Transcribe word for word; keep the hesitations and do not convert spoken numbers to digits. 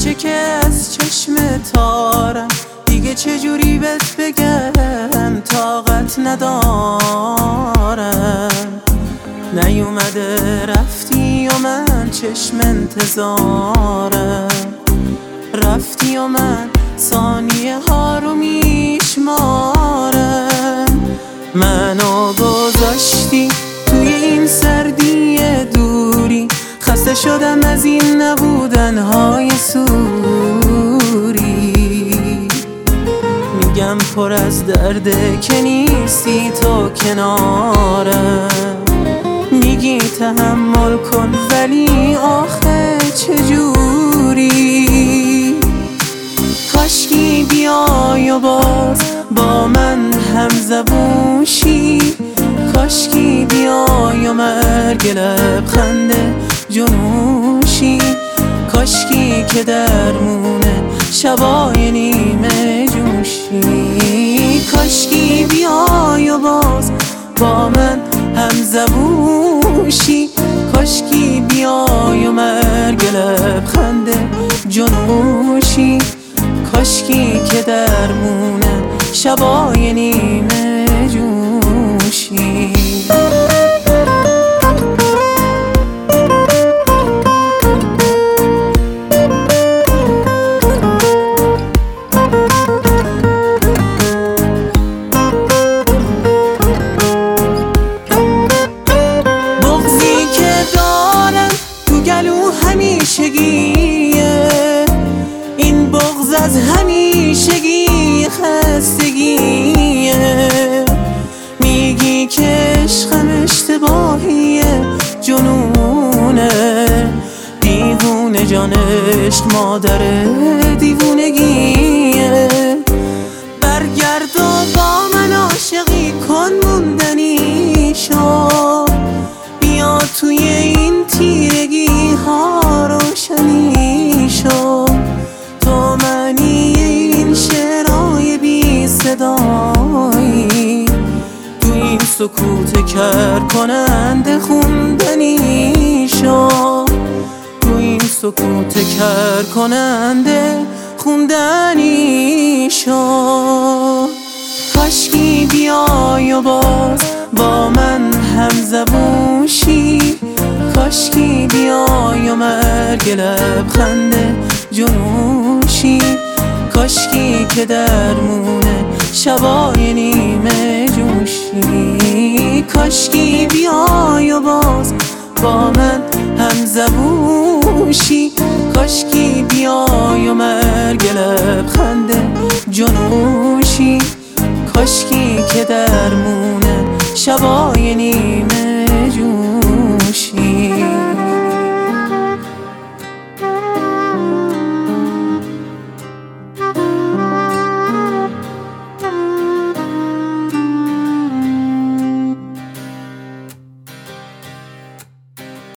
میچه که از چشم تارم، دیگه چجوری بهت بگم طاقت ندارم. نیومده رفتی و من چشم انتظارم، رفتی و من ثانیه ها رو میشمارم. منو گذاشتی توی این سردی دوری، خسته شدم از این نبودن های سوری. میگم پر از درده که نیستی تو کنارم، میگی تحمل کن ولی آخه چجوری؟ کاشکی بیای و باز با من همزبون شی، کاشکی بیای و مرگ لبخند جنوشی، کاشکی که درمونه شبای نیمه جوشی. کاشکی بیای و باز با من همزبون شی، کاشکی بیای و مرگ لبخند جنوشی، کاشکی که درمونه شبای نیمه جوشی. بغضی که دارم تو گلو همیشگیه، این بغض از همیشگی خستگیه. میگی که عشقم اشتباهیه جنونه، دیوونه جان عشق مادر دیوونگیه. برگرد و با من عاشقی کن موندنی شو، بیا توی این تیرگی ها روشنی شو. تو معنی این شعرهای بی صدایی، تو این سکوت کر کننده خوندنی شو، تو این سکوت کر کننده خوندنی شو. کاشکی بیای و باز با من همزبون شی، کاشکی بیای و مرگ لبخند جنوشی، کاشکی که درمونه شبای نیمه جوشی. کاشکی بیای و باز با من همزبون شی، کاشکی بیای و مرگ لبخند جنوشی، کاشکی که درمونه شبای نیمه